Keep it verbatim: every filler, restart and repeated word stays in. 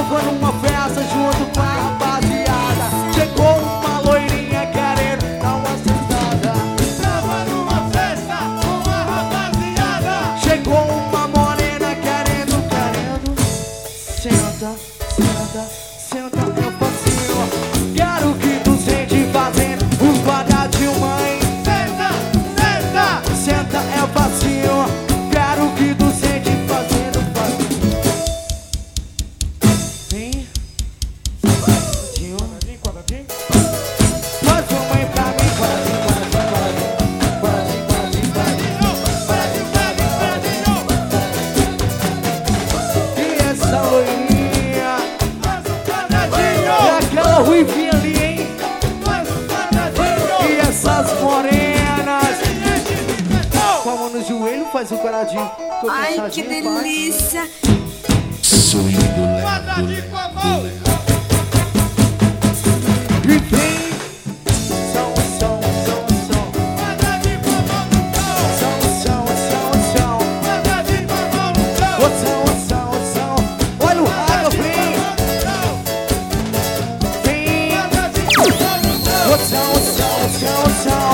Tava numa festa junto com a rapaziada. Chegou uma loirinha querendo dar uma sentada. Tava numa festa com a rapaziada. Chegou uma morena querendo, querendo. Senta, senta, senta, eu facinho. Quero que tu sente fazendo os quadradinhos, mãe. Senta, senta. Senta, é facinho. Quero que tu sente fazendo, facinho. Vem. Quadradinho. Quadradinho, quadradinho. Faz uma mãe pra mim. Quadradinho, quadradinho, quadradinho. Quadradinho, quadradinho, Quadradinho, quadradinho, quadradinho. quadradinho. E essa loirinha? Faz um quadradinho. E aquela ruivinha ali, hein? Faz um quadradinho. E essas morenas? Gente, então. Com a mão no joelho, faz o quadradinho. Com o Ai, que passadinho, faz. delícia. Swing do Léo. Quadradinho com a mão. E vem. São, são, são, são. Quadradinho com a mão no chão. São, são, são, são. Quadradinho com a mão no chão. Ô, são, são, são. Olha o raga, vem. Vem. Ô, são, são, são, são.